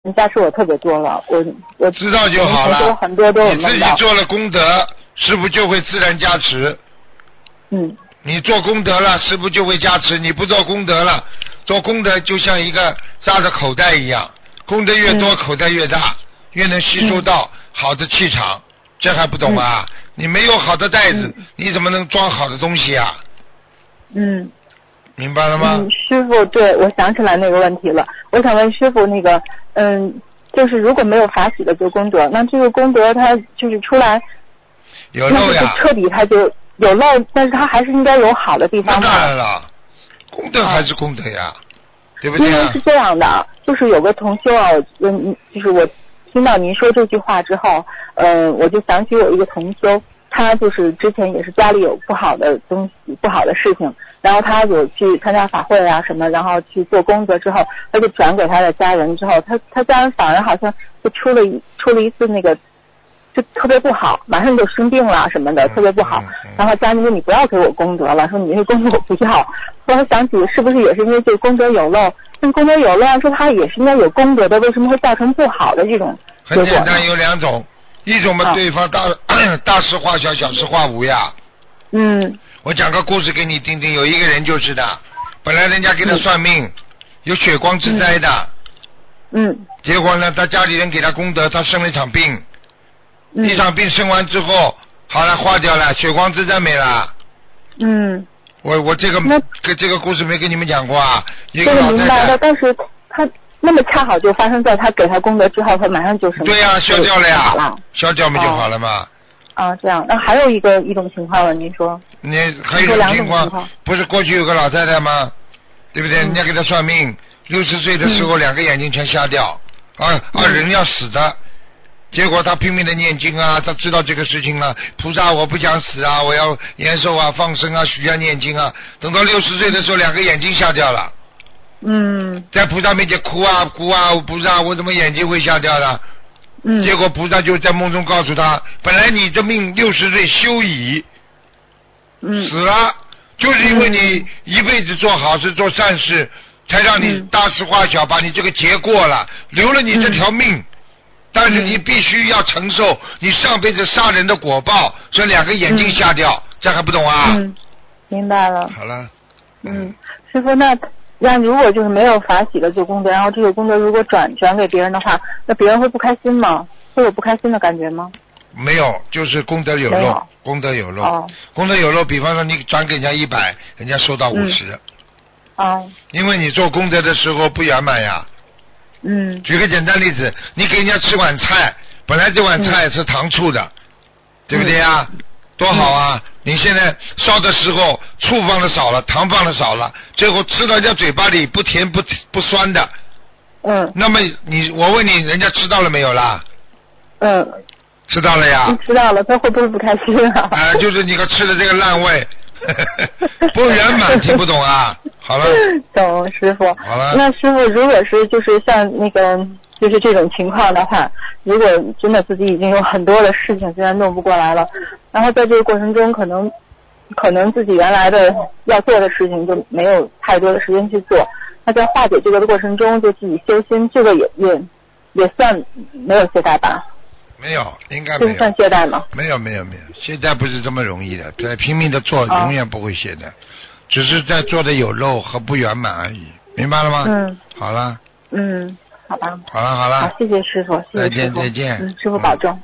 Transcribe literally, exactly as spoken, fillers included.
你加持我特别多了，我我知道就好了。 很多都有你自己做了功德，师父就会自然加持。 嗯。 你做功德了，师父就会加持；你不做功德了，做功德就像一个扎着口袋一样，功德越多，嗯、口袋越大，越能吸收到好的气场。嗯、这还不懂啊？嗯、你没有好的袋子，嗯、你怎么能装好的东西啊？ 嗯。 明白了吗？ 嗯，师傅，对，我想起来那个问题了。我想问师傅，那个，嗯，就是如果没有法喜的做功德，那这个功德它就是出来， 有漏呀， 彻底它就有漏，但是它还是应该有好的地方。 那当然了，功德还是功德呀，啊、对不对、啊？ 因为是这样的，就是有个同修啊，嗯，就是我听到您说这句话之后，呃，我就想起我一个同修。他就是之前也是家里有不好的东西、不好的事情，然后他有去参加法会啊什么，然后去做功德之后，他就转给他的家人之后，他他家人反而好像就出了一出了一次那个就特别不好，马上就生病了什么的，特别不好。然后家人说你不要给我功德了，说你那功德我不要。后来想起是不是也是因为这个功德有漏？那功德有漏，按说他也是应该有功德的，为什么会造成不好的这种结果呢？ 很简单，有两种。一种嘛，对方大、啊、大事化小，小事化无呀。 嗯。 我讲个故事给你听听。有一个人就是的，本来人家给他算命，嗯、有血光之灾的。 嗯。 结果呢，他家里人给他功德，他生了一场病。 嗯。 一场病生完之后，好了，化掉了，血光之灾没了。 嗯。 我我这个这个故事没跟你们讲过啊。一个老太太。这个明白的，但是他。那么恰好就发生在他给他功德之后，他马上就生病。 对呀、啊，消掉了呀，了消掉不就好了嘛？ 啊，这样。那还有一个一种情况了，您说？ 你还有一种情况，不是过去有个老太太吗？对不对？嗯、人家给他算命，六十岁的时候、嗯、两个眼睛全瞎掉，啊啊，人要死的。结果他拼命的念经啊，他知道这个事情了，菩萨我不想死啊，我要延寿啊，放生啊，许愿念经啊。等到六十岁的时候，两个眼睛瞎掉了。 嗯， 在菩萨面前哭啊哭啊，菩萨我怎么眼睛会瞎掉的？ 嗯， 结果菩萨就在梦中告诉他，本来你的命六十岁休矣， 嗯， 死了，就是因为你一辈子做好事做善事，才让你大事化小，把你这个劫过了，留了你这条命。嗯，但是你必须要承受你上辈子杀人的果报，所以两个眼睛瞎掉，嗯、这还不懂啊？ 嗯，明白了。 好了。 嗯，师傅，那那如果就是没有法喜的做功德，然后这个功德如果转转给别人的话，那别人会不开心吗？会有不开心的感觉吗？ 没有，就是功德有漏，功德有漏，哦、功德有漏。比方说你转给人家一百，人家收到五十。 嗯。哦。 因为你做功德的时候不圆满呀。 嗯。 举个简单例子，你给人家吃碗菜，本来这碗菜是糖醋的，嗯、对不对呀？嗯、多好啊！嗯、你现在烧的时候醋放的少了，糖放的少了，最后吃到人家嘴巴里不甜不不酸的。 嗯。 那么你我问你，人家吃到了没有啦？ 嗯。 吃到了呀。 吃到了，他会不会不开心啊？ 啊、呃，就是你个吃的这个烂味，不圆满，听不懂啊？好了。 懂，师傅。 好了。 那师傅，如果是就是像那个就是这种情况的话，如果真的自己已经有很多的事情现在弄不过来了，然后在这个过程中可能可能自己原来的要做的事情就没有太多的时间去做，那在化解这个的过程中就自己修心，这个也也也算没有懈怠吧？ 没有，应该没有。 这算懈怠吗？ 没有没有没有，懈怠不是这么容易的，在拼命的做，永远不会懈怠。哦，只是在做的有漏和不圆满而已，明白了吗？ 嗯。 好了。 嗯，好吧。 好了好了。 好，谢谢师傅，谢谢师傅。 再见再见。 嗯，师傅保重。嗯。